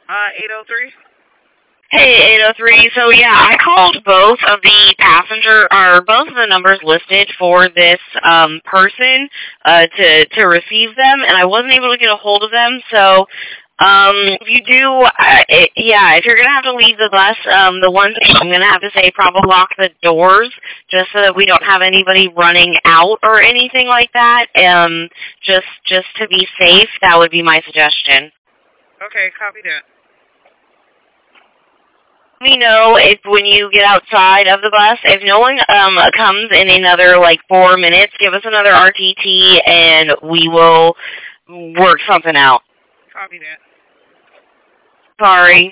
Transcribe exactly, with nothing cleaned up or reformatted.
Uh, eight oh three. Hey, eight oh three. So yeah, I called both of the passenger, or both of the numbers listed for this um, person uh, to to receive them, and I wasn't able to get a hold of them. So um, if you do, uh, it, yeah, if you're gonna have to leave the bus, um, the one thing I'm gonna have to say, probably lock the doors just so that we don't have anybody running out or anything like that. Um, just just to be safe, that would be my suggestion. Okay, copy that. Let me know if when you get outside of the bus, if no one um, comes in another like four minutes, give us another R T T and we will work something out. Copy that. Sorry.